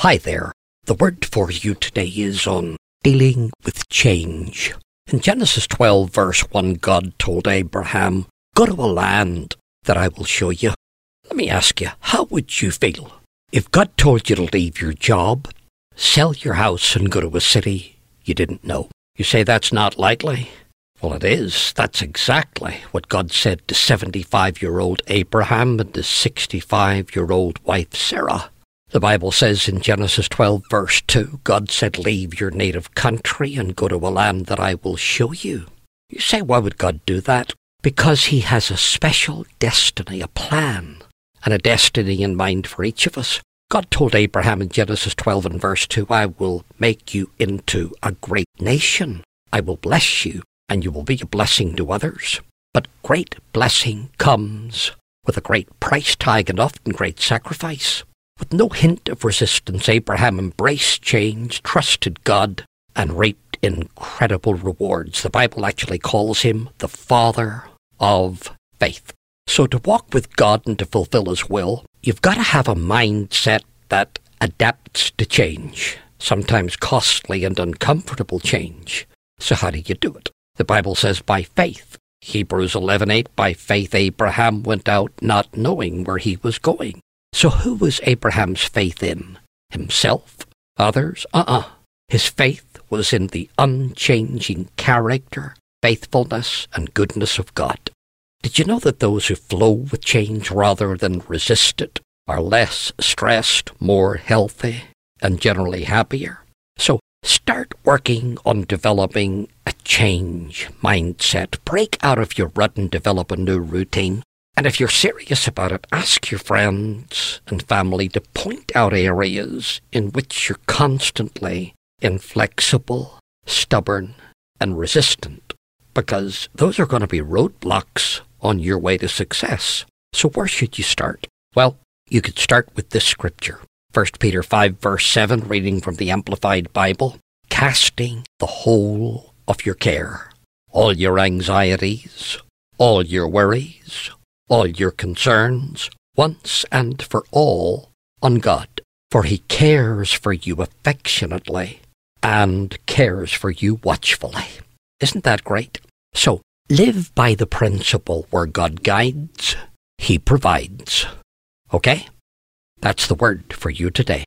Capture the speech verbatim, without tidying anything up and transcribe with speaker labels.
Speaker 1: Hi there. The word for you today is on dealing with change. In Genesis twelve, verse one, God told Abraham, "Go to a land that I will show you." Let me ask you, how would you feel if God told you to leave your job, sell your house, and go to a city you didn't know? You say that's not likely? Well, it is. That's exactly what God said to seventy-five-year-old Abraham and his sixty-five-year-old wife Sarah. The Bible says in Genesis twelve, verse two, God said, "Leave your native country and go to a land that I will show you." You say, why would God do that? Because he has a special destiny, a plan, and a destiny in mind for each of us. God told Abraham in Genesis twelve and verse two, "I will make you into a great nation. I will bless you, and you will be a blessing to others." But great blessing comes with a great price tag and often great sacrifice. With no hint of resistance, Abraham embraced change, trusted God, and reaped incredible rewards. The Bible actually calls him the father of faith. So to walk with God and to fulfill his will, you've got to have a mindset that adapts to change, sometimes costly and uncomfortable change. So how do you do it? The Bible says by faith. Hebrews eleven eight, by faith Abraham went out not knowing where he was going. So who was Abraham's faith in? Himself? Others? Uh-uh. His faith was in the unchanging character, faithfulness, and goodness of God. Did you know that those who flow with change rather than resist it are less stressed, more healthy, and generally happier? So start working on developing a change mindset. Break out of your rut and develop a new routine. And if you're serious about it, ask your friends and family to point out areas in which you're constantly inflexible, stubborn, and resistant, because those are going to be roadblocks on your way to success. So where should you start? Well, you could start with this scripture. First Peter five, verse seven, reading from the Amplified Bible, "Casting the whole of your care, all your anxieties, all your worries, all your concerns, once and for all, on God, for he cares for you affectionately and cares for you watchfully." Isn't that great? So live by the principle where God guides, he provides. Okay? That's the word for you today.